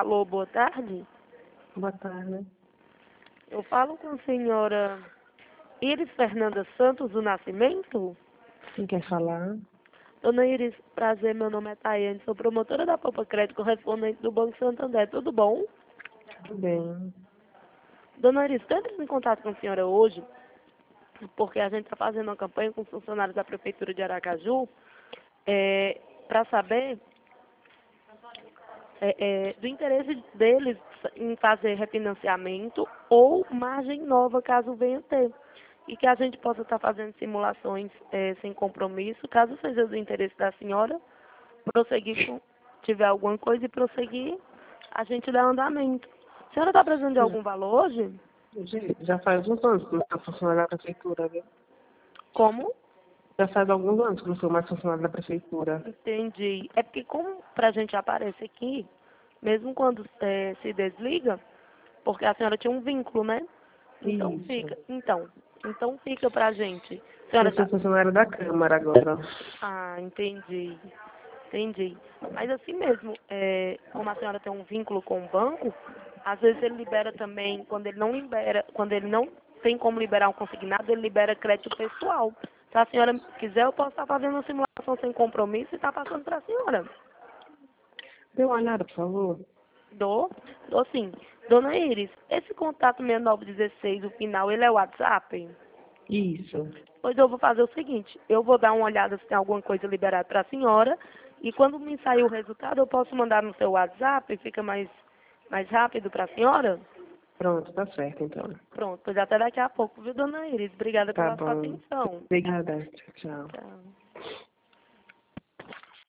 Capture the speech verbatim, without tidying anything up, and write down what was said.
Alô, boa tarde. Boa tarde. Eu falo com a senhora Iris Fernanda Santos do Nascimento. Quem quer falar? Dona Iris, prazer, meu nome é Tayane, sou promotora da Poupa Crédito, correspondente do Banco Santander, tudo bom? Tudo bem. Dona Iris, estou entrando em contato com a senhora hoje, porque a gente está fazendo uma campanha com os funcionários da Prefeitura de Aracaju, é, para saber é, é, do interesse deles em fazer refinanciamento ou margem nova, caso venha ter. E que a gente possa estar fazendo simulações é, sem compromisso, caso seja do interesse da senhora, prosseguir com, tiver alguma coisa e prosseguir, a gente dá andamento. A senhora está precisando de algum valor hoje? Gente, já faz uns anos que não sou funcionário da prefeitura, viu? Como? Já faz alguns anos que não sou mais funcionário da prefeitura. Entendi. É porque como para a gente aparecer aqui, mesmo quando é, se desliga, porque a senhora tinha um vínculo, né? Então Isso. fica, então, então fica pra gente. A senhora Eu sou tá. funcionário da Câmara agora. Ah, entendi. Entendi. Mas assim mesmo, é, como a senhora tem um vínculo com o banco, às vezes ele libera também, quando ele não libera, quando ele não tem como liberar um consignado, ele libera crédito pessoal. Se a senhora quiser, eu posso estar fazendo uma simulação sem compromisso e estar passando para a senhora. Dê uma olhada, por favor. Dou, dou sim. Dona Iris, esse contato seis nove um seis, o final, ele é o WhatsApp? Isso. Pois eu vou fazer o seguinte, eu vou dar uma olhada se tem alguma coisa liberada para a senhora, e quando me sair o resultado, eu posso mandar no seu WhatsApp, fica mais, mais rápido para a senhora? Pronto, tá certo então. Pronto, pois até daqui a pouco, viu, dona Iris? Obrigada Tá pela sua bom. atenção. Obrigada. Tchau, tchau. Tchau.